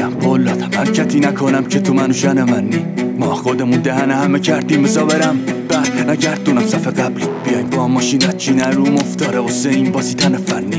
دیدم قولاتم حرکتی نکنم که تو منو شن منی. ما خودمون دهن همه کردیم بزا برم بعد نگردونم صف قبلی. بیای با ماشینت چی نروم افتاره واسه این بازی تن فنی.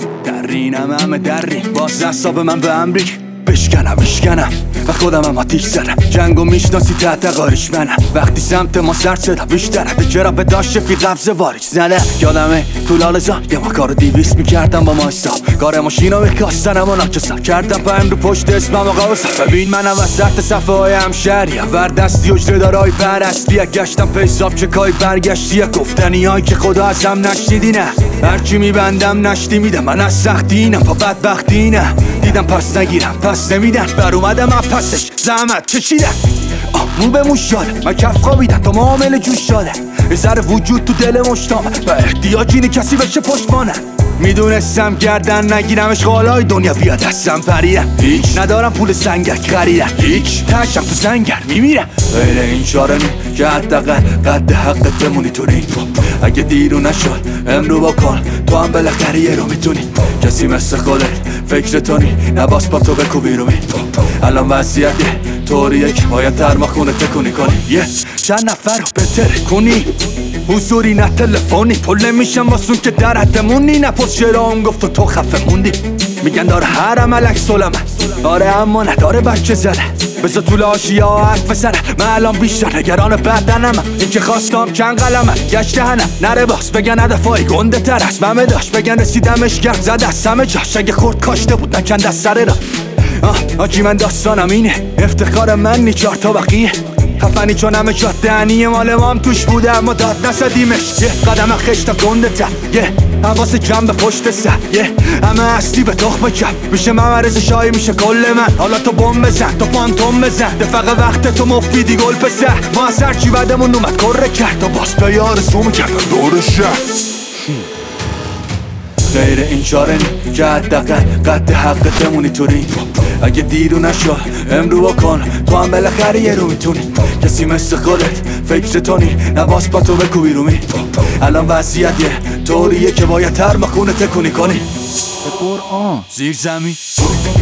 درینم همه درین باز اعصاب من به امریک بشکنم و خودم هم آتیش زدم. جنگو میشناسی تحت قاریش منم. وقتی سمت ما سر صدا بیشتره چرا به داشت فی قبض واریش زنه. یادمه تو لالزا یه ما کارو 200 میکردم با ما حساب. کار ماشینو میکاستنم و ناچسم کردم پایم رو پشت اسمم و قوسم. ببین منم وسط صفحه های همشهری وردستی اجره دارای پرستی. گشتم پیساب چه کای برگشتی گفتنی هایی که خدا از هم نشنیدی. نه هرچی میبندم نشتی میدم من از سختی اینم پا بدبختی نه. دیدم پس نگیرم پس نمیدن بر اومدم از پسش زحمت کشیدم. مو به مو شاده من کف خوابیدم تا معامل جوش شاده. یه ذره وجود تو دل مشتامه و احتیاج اینه کسی بشه پشتمانه. میدونستم گردن نگیرمش غالای دنیا بیا دستم پریدم. هیچ ندارم پول سنگک خریدم هیچ تشم تو سنگر میمیرم. غیر این چاره نی که حداقل قد حقت بمونی تو رینگ. اگه دیرو نشد امرو بکن تو هم بالاخره یه رو میتونی. کسی مثل خودت فکر تونی نباس با تو بکوبی رو می. الان وضعیته طوریه که باید ترماخونه تکونی کنی. چند نفر رو بهتر کنی حضوری نه تلفنی. پل نمیشم واسون که در حدمونی. نپرس چرا اون گفت تو خفه موندی. میگن داره هر عملک سلمه داره اما نداره بچه زده. بذار طول آشیا حرف بزنه من الان بیشتر نگران بدنم. این که خواستم چند قلمه گشت دهنم نره باز بگن هدفای گنده تر از ممه داشت. بگن رسیدمش گرد زد از همه جاش. اگه خورد کاشته بود نکند از سر را. آجی من داستانم اینه افتخار من نی 4 تا بقیه خفنی چون همه جات دهنی مال ما هم توش بوده اما داد نسدیمش. یه قدم خشتم گنده تر حواس جمع به پشت سر همه هستی به تخم کم میشه ممرز شایی میشه کل من. حالا تو بوم بزن تو فانتوم بزن دفقه وقت تو مفیدی گل پسر. ما از هرچی بعدمون اومد کره کرد تا باز به یار سوم کردن دور شهر. غیر این چاره نی که حداقل قد حقت بمونی تو رینگ. اگه دیرو نشد امرو بکن تو هم بالاخره یه رو میتونی. کسی مثل خودت فکر تونی نباس با تو بکوبی رو می. الان وضعیت یه طوریه که باید ترماخونه تکونی کنی. به قرآن زیر زمین